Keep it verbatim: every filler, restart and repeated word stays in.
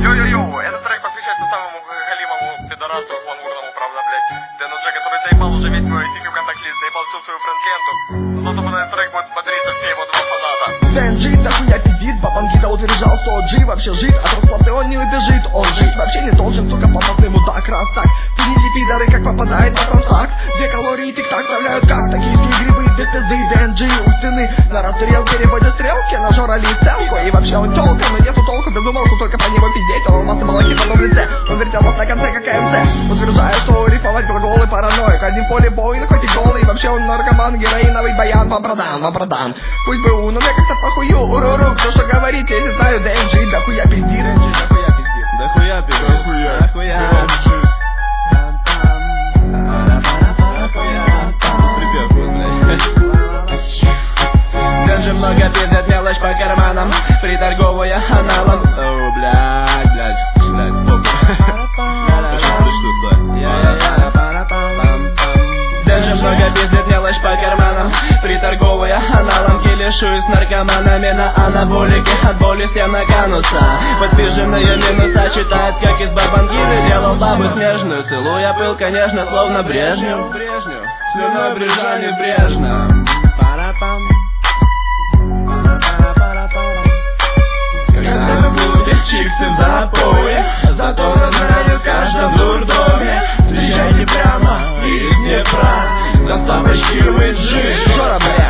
Йо-йо-йо, этот трек посвящается самому галимому пидорасу, хламурному, правда, блядь, ДНЖ, который заебал уже весь свой фиг в контакт-лист, заебал всю свою френд-ленту. Но зато под этот трек будет бодриться все его два фаната. ДНЖ дохуя пиздит, Бабангида утверждал, что G вообще жит, от расплаты он не убежит. Он жить вообще не должен, сука, попасный мудак, раз так. Ты не лепи дары, как попадает на транслак. Две калории тик-так вставляют как токийские грибы без пизды. ДНЖ у стены на расстрел переводят стрелки, нажорали целку. И вообще он тёлка, но нету толку, без умолку, только по него пиздеть. Он масса молоки в одном лице, он вертел нас на конце, как АМЦ. Утверждая, что рифовать глаголы параноик. Один поле боин, хоть и голый, вообще он наркоман, героиновый баян. Вам продам, вам продам. Пусть бы у, но мне как-то похую, уруру. Кто что говорите, если знаю, ДНЖ дохуя пиздит. ДНЖ дохуя пиздит. Дохуя пиздит. Дохуя. Дохуя. Припев вот, блядь. ДНЖ много пиздит, мелочь по карманам, приторговывая аналом. О, блядь, блядь, блядь, попа. Ты что, ДНЖ много пиздит, мелочь по карманам, приторговывая аналом. Килишуюсь с наркоманами на анаболике, от боли стены канутся. Подпиженные минуса читает, как из Бабангиды делал бабу снежную, целуя пыл, конечно, словно Брежнев. Брежнев, слюной брежа небрежно. Пара-пам. Когда в клубе чиксы в запое, зато знаю в каждом дурдоме. Встречайте прямо из Днепра, до тапочки вы джи. Жора, бля.